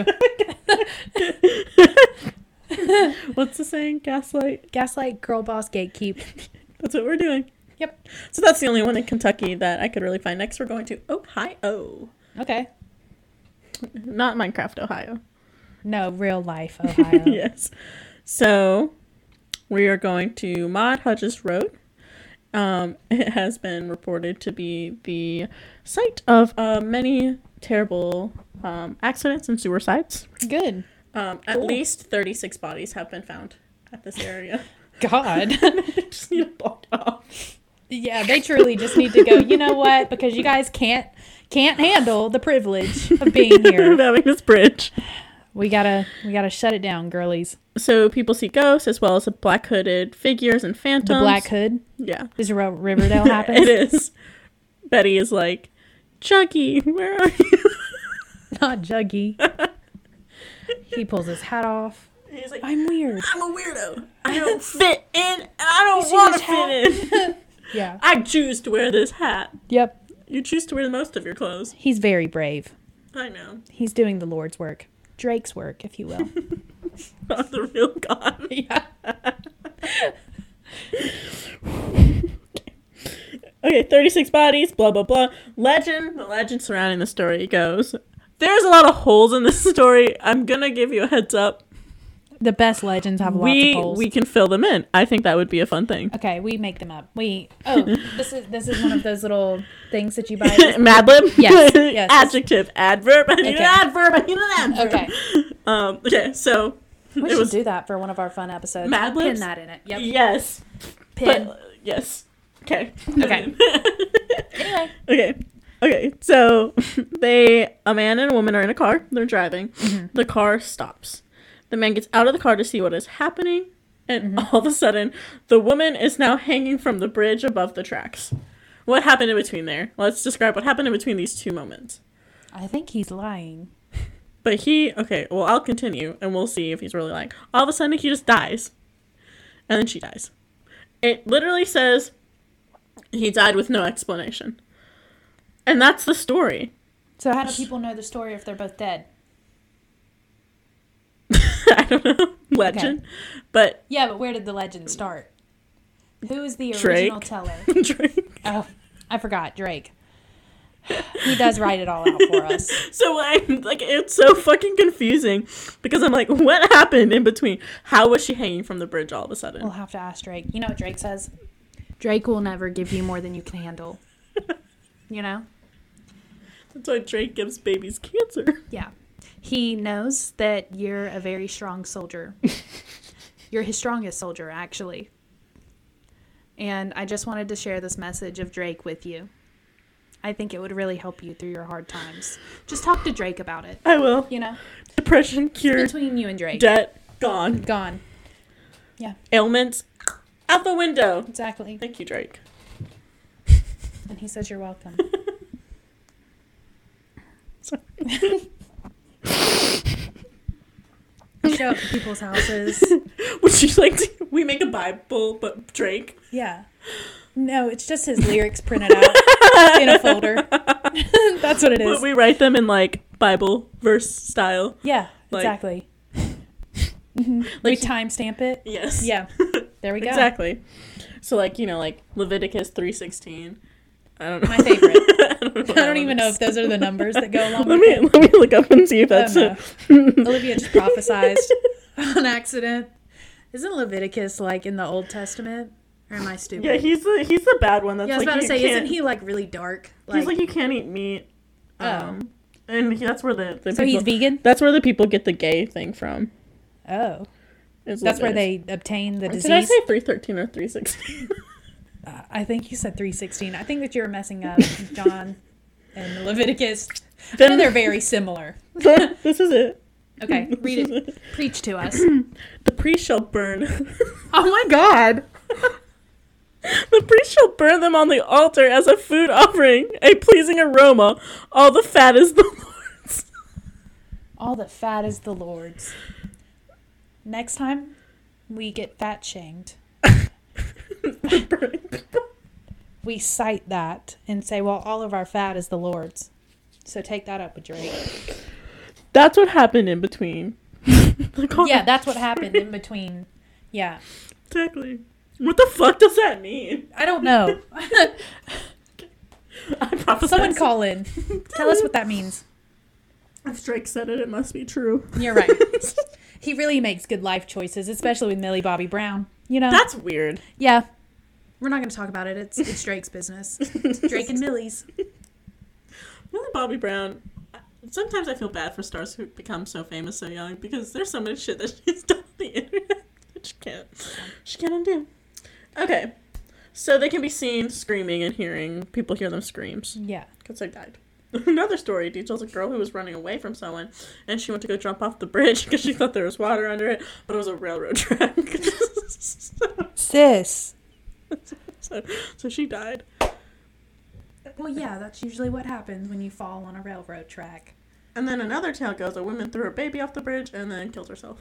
What's the saying? Gaslight? Gaslight, girl boss, gatekeep. That's what we're doing. Yep. So that's the only one in Kentucky that I could really find. Next, we're going to Ohio. Okay. Not Minecraft, Ohio. No, real life Ohio. Yes. So we are going to Maud Hudges Road. It has been reported to be the site of many terrible accidents and suicides. Good. At least 36 bodies have been found at this area. God. They just need it blocked off. Yeah, they truly just need to go, you know what? Because you guys can't handle the privilege of being here. Of having this bridge. We gotta shut it down, girlies. So people see ghosts as well as black hooded figures and phantoms. The Black Hood. Yeah. Is where Riverdale happens. It is. Betty is like, Chucky, where are you? Not Juggy. He pulls his hat off. He's like, I'm weird. I'm a weirdo. I don't fit in, and I don't want to fit in. Yeah. I choose to wear this hat. Yep. You choose to wear most of your clothes. He's very brave. I know. He's doing the Lord's work. Drake's work, if you will. Not the real God. Yeah. Okay, 36 bodies, blah, blah, blah. The legend surrounding the story goes, there's a lot of holes in this story. I'm going to give you a heads up. The best legends have lots of holes. We can fill them in. I think that would be a fun thing. Okay, we make them up. This is one of those little things that you buy. Mad Lib? Yes. Adjective, adverb. I need Okay. an adverb. I need an adverb. Okay. Okay, so We should do that for one of our fun episodes. Mad Pin Libs? that in it. Yep. Yes. Pin. Yes. Okay. Okay. Anyway. Okay. So a man and a woman are in a car. They're driving. Mm-hmm. The car stops. The man gets out of the car to see what is happening. And all of a sudden, the woman is now hanging from the bridge above the tracks. What happened in between there? Let's describe what happened in between these two moments. I think he's lying. But I'll continue and we'll see if he's really lying. All of a sudden, he just dies. And then she dies. It literally says he died with no explanation. And that's the story. So how do people know the story if they're both dead? I don't know. Legend. Okay. But Yeah, but where did the legend start? Who is the Drake. original teller? Drake. Oh, I forgot. Drake. He does write it all out for us. So it's so fucking confusing because I'm like, what happened in between? How was she hanging from the bridge all of a sudden? We'll have to ask Drake. You know what Drake says? Drake will never give you more than you can handle. You know? That's why Drake gives babies cancer. Yeah. He knows that you're a very strong soldier. You're his strongest soldier, actually. And I just wanted to share this message of Drake with you. I think it would really help you through your hard times. Just talk to Drake about it. I will. You know? Depression cured. Between you and Drake. Debt gone. Gone. Yeah. Ailments out the window. Exactly. Thank you, Drake. And he says you're welcome. Show up to people's houses. Would you like to? We make a Bible, but Drake. Yeah. No, it's just his lyrics printed out in a folder. That's what it is. But we write them in like Bible verse style. Yeah, like, exactly. Mm-hmm. We timestamp it. Yes. Yeah. There we go. Exactly. So like Leviticus 3:16. I don't know. My favorite. I don't even know if those are the numbers that go along let with it. me look up and see if that's it. Olivia just prophesized on accident. Isn't Leviticus like in the Old Testament? Or am I stupid? Yeah, he's the bad one. That's I was like about to you say, can't- isn't he like really dark? He's like you can't eat meat. And that's where the so he's vegan? That's where the people get the gay thing from. Oh. Is That's where Leviticus. they obtain the disease? Did I say 3:13 or 3:16? I think you said 3:16. I think that you're messing up John and Leviticus. I Then- know they're very similar. This is it. Okay, read it. Preach to us. The priest shall burn. Oh my God. The priest shall burn them on the altar as a food offering, a pleasing aroma. All the fat is the Lord's. All the fat is the Lord's. Next time, we get fat shamed. We cite that and say, well, all of our fat is the Lord's. So take that up with Drake. That's what happened in between. Yeah, that's what happened in between. Yeah. Exactly. What the fuck does that mean? I don't know. I prophesied. Someone call in. Tell us what that means. If Drake said it, it must be true. You're right. He really makes good life choices, especially with Millie Bobby Brown. You know? That's weird. Yeah. We're not going to talk about it. It's Drake's business. Drake and Millie's. Millie Bobby Brown. Sometimes I feel bad for stars who become so famous so young because there's so much shit that she's done on the internet that she can't undo. Okay. So they can be seen screaming and people hear them screams. Yeah. Because they died. Another story details a girl who was running away from someone and she went to go jump off the bridge because she thought there was water under it, but it was a railroad track. Sis. So she died. Well, yeah, that's usually what happens when you fall on a railroad track. And then another tale goes, a woman threw her baby off the bridge and then killed herself.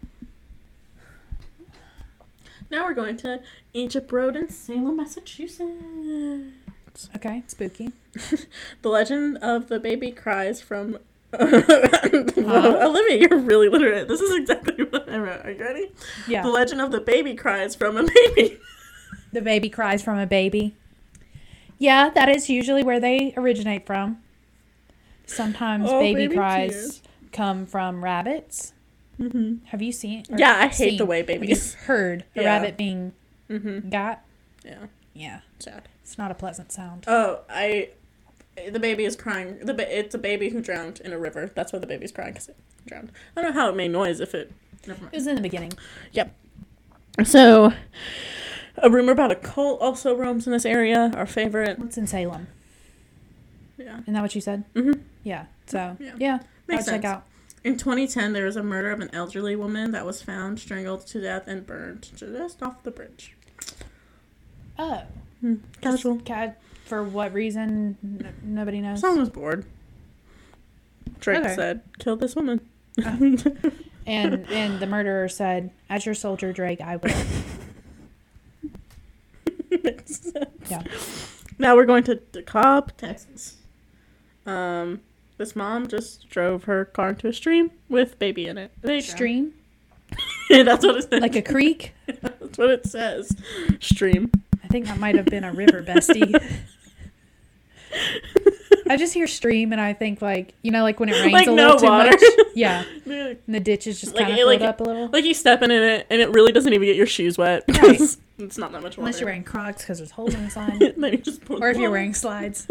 Now we're going to Egypt Road in Salem, Massachusetts. Okay, spooky. The legend of the baby cries from... Olivia, you're really literate. This is exactly what I wrote. Are you ready? Yeah. The legend of the baby cries from a baby. The baby cries from a baby. Yeah, that is usually where they originate from. Sometimes baby cries tears. come from rabbits. Mm-hmm. Have you seen? Yeah, I hate the way babies... Have you heard a rabbit being got? Yeah. Yeah. Sad. It's not a pleasant sound. Oh, the baby is crying. It's a baby who drowned in a river. That's why the baby's crying, because it drowned. I don't know how it made noise if it Never mind. It was in the beginning. Yep. So, a rumor about a cult also roams in this area. Our favorite. What's in Salem? Yeah. Isn't that what you said? Mm-hmm. Yeah. So, Yeah. yeah. Makes I'll check sense. out. In 2010, there was a murder of an elderly woman that was found strangled to death and burned just off the bridge. Oh. Casual. For what reason? Nobody knows. Someone was bored. Drake Okay. said, kill this woman. And the murderer said, as your soldier, Drake, I will. Makes sense. Yeah. Now we're going to DeKalb, Texas. This mom just drove her car into a stream with baby in it. They drowned. Stream? That's what it says. Like a creek? That's what it says. Stream. I think that might have been a river, bestie. I just hear stream and I think like, you know, like when it rains Like a no little too water. much. Yeah. Like And the ditches just Like, kind of it- filled like- up a little. you step in it and it really doesn't even get your shoes wet because it's not that much water. Unless you're wearing Crocs because there's holes inside. Then you just pour Or if the you're water. wearing slides.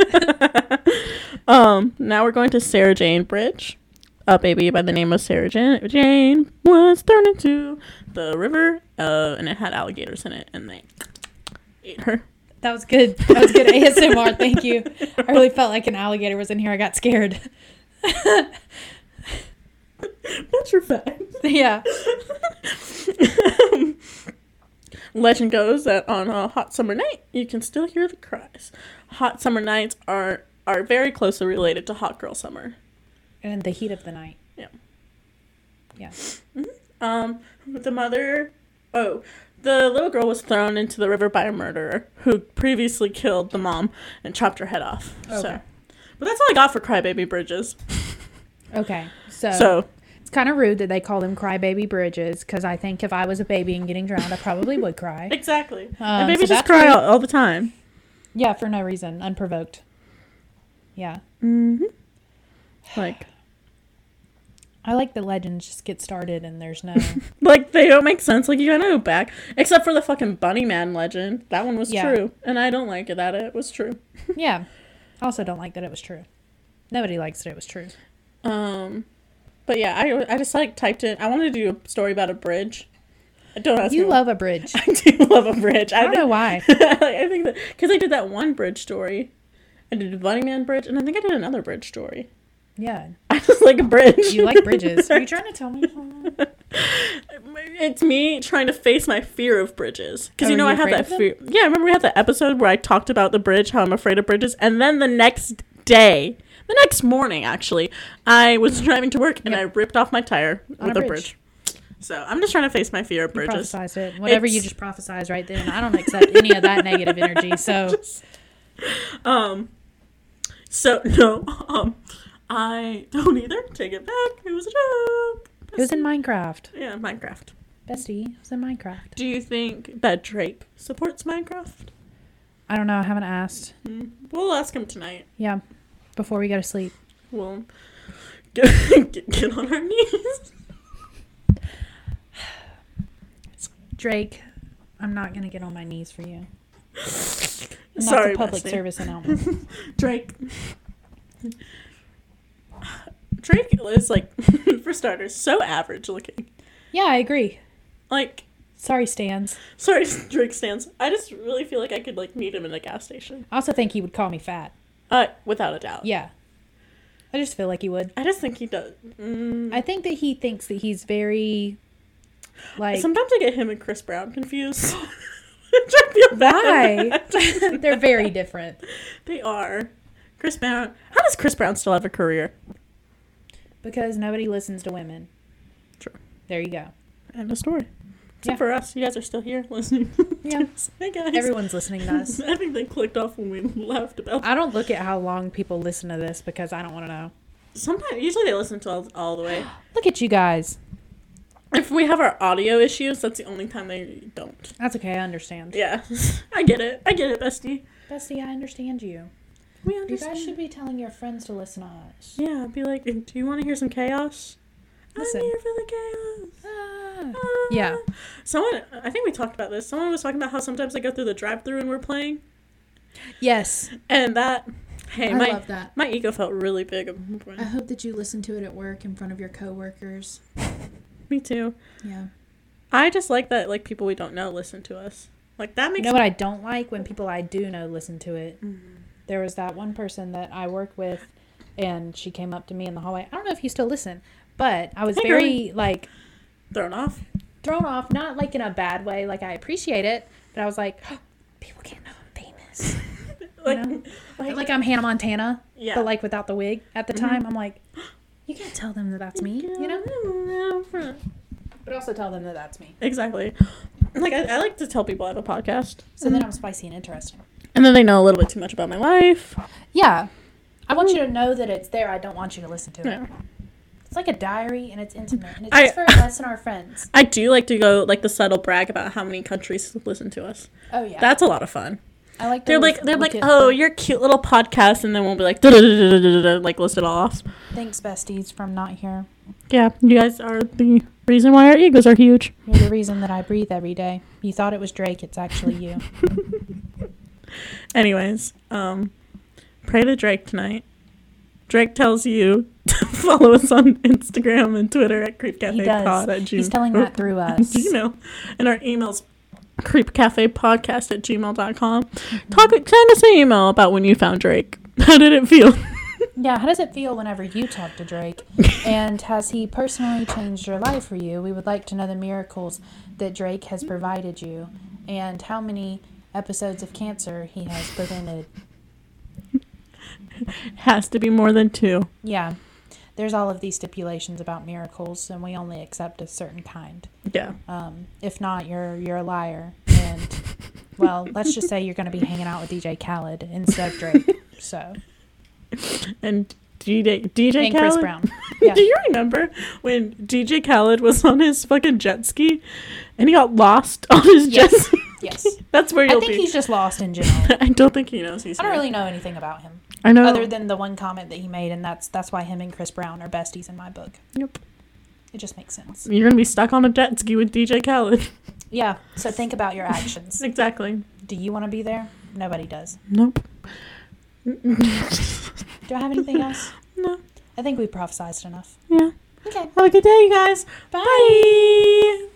Now we're going to Sarah Jane Bridge. A baby by the name of Sarah Jane was thrown into the river, and it had alligators in it, and they ate her. That was good. That was good ASMR. Thank you. I really felt like an alligator was in here. I got scared. That's your fact. Yeah. Legend goes that on a hot summer night, you can still hear the cries. Hot summer nights are very closely related to hot girl summer. And the heat of the night. Yeah. Yeah. The little girl was thrown into the river by a murderer who previously killed the mom and chopped her head off. Okay. So, but that's all I got for Crybaby Bridges. Okay. So So, it's kind of rude that they call them crybaby bridges because I think if I was a baby and getting drowned, I probably would cry. exactly. And so babies just that's cry rude. all the time. Yeah, for no reason. Unprovoked. Yeah. Like, I like the legends just get started and there's no... they don't make sense. Like, you gotta go back. Except for the fucking Bunny Man legend. That one was Yeah. true. And I don't like it that it was true. Yeah. I also don't like that it was true. Nobody likes that it was true. But yeah, I just typed in. I wanted to do a story about a bridge. Don't ask me. You love a bridge. I do love a bridge. I don't know why. I think that because I did that one bridge story. I did a Bunny Man bridge, and I think I did another bridge story. Yeah. I just like a bridge. You like bridges. Are you trying to tell me something? It's me trying to face my fear of bridges. Because Oh, you know are I you have afraid that of fear. Yeah, remember we had that episode where I talked about the bridge, how I'm afraid of bridges, and then the next morning actually, I was driving to work and Yep. I ripped off my tire On with a a bridge. bridge. So I'm just trying to face my fear of You bridges. prophesized it. Whatever you It's- just prophesized right then. I don't accept any of that negative energy. So So no, I don't either. Take it back. It was a joke. it was in Minecraft. Yeah, Minecraft. Bestie, it was in Minecraft. Do you think that Drake supports Minecraft? I don't know. I haven't asked. We'll ask him tonight. Yeah. Before we go to sleep. We'll get on our knees. Drake, I'm not going to get on my knees for you. And Sorry, that's a public bestie. service announcement. Drake. Drake is like, for starters, so average looking. Yeah, I agree. Like, Sorry, Stans. sorry, Drake stands. I just really feel like I could like meet him in a gas station. I also think he would call me fat. Without a doubt. Yeah. I just feel like he would. I just think he does. I think that he thinks that he's very, like, Sometimes I get him and Chris Brown confused. Which I feel bad. why? They're very different. They are. Chris Brown. How does Chris Brown still have a career? Because nobody listens to women. True. There you go. End of story. Except Yeah. for us. You guys are still here listening. Yeah. Hey guys. Everyone's listening to us. I think they clicked off when we left about. I don't look at how long people listen to this because I don't want to know. Sometimes, usually they listen to all the way. Look at you guys. If we have our audio issues, that's the only time they don't. That's okay. I understand. Yeah, I get it, bestie. Bestie, I understand you. We You understand. guys should be telling your friends to listen to us. Yeah, be like, do you want to hear some chaos? Listen. I'm here for the chaos. Yeah. Someone, I think we talked about this. Someone was talking about how sometimes I go through the drive-thru when we're playing, Yes. and that, hey, I my love that. my ego felt really big. I hope that you listen to it at work in front of your coworkers. Me too. Yeah. I just like that, like, people we don't know listen to us. Like, that makes... You know what I don't like? When people I do know listen to it. Mm-hmm. There was that one person that I work with, and she came up to me in the hallway. I don't know if you still listen, but I was very, like... Thrown off? Thrown off, not, like, in a bad way. Like, I appreciate it, but I was like, oh, people can't know I'm famous. Like, you know? Like I'm Hannah Montana, but, like, without the wig at the time. I'm like, you can't tell them that that's me, you know? But also tell them that that's me. Exactly. Like, I like to tell people I have a podcast. So then I'm spicy and interesting. And then they know a little bit too much about my life. Yeah. I want you to know that it's there. I don't want you to listen to it. It's like a diary, and it's intimate. And it's just for us and our friends. I do like to go, like, the subtle brag about how many countries listen to us. Oh, yeah. That's a lot of fun. I like they're like, oh, your cute little podcast, and then we'll be like, like, list it all off. Thanks, besties, from not here. Yeah, you guys are the reason why our egos are huge. You're the reason that I breathe every day. You thought it was Drake, it's actually you. Anyways, pray to Drake tonight. Drake tells you to follow us on Instagram and Twitter at creepcafepod at Gmail. He's telling that through us. Gmail. And our email's creepcafepodcast at gmail.com. Send us an email about when you found Drake. How did it feel? Yeah, how does it feel whenever you talk to Drake? And has he personally changed your life for you? We would like to know the miracles that Drake has provided you and how many episodes of cancer he has prevented. Has to be more than 2. Yeah. There's all of these stipulations about miracles, and we only accept a certain kind. Yeah. If not, you're a liar. And, well, let's just say you're going to be hanging out with DJ Khaled instead of Drake. So. And DJ and Khaled? Chris Brown. Yeah. Do you remember when DJ Khaled was on his fucking jet ski and he got lost on his jet ski? Yes. That's where you'll be. I think he's just lost in general. I don't think he knows he's I don't really know anything about him. I know. Other than the one comment that he made, and that's why him and Chris Brown are besties in my book. Yep. It just makes sense. You're going to be stuck on a jet ski with DJ Khaled. Yeah. So think about your actions. Exactly. Do you want to be there? Nobody does. Nope. Do I have anything else? No. I think we prophesized enough. Yeah. Okay. Have a good day, you guys. Bye. Bye.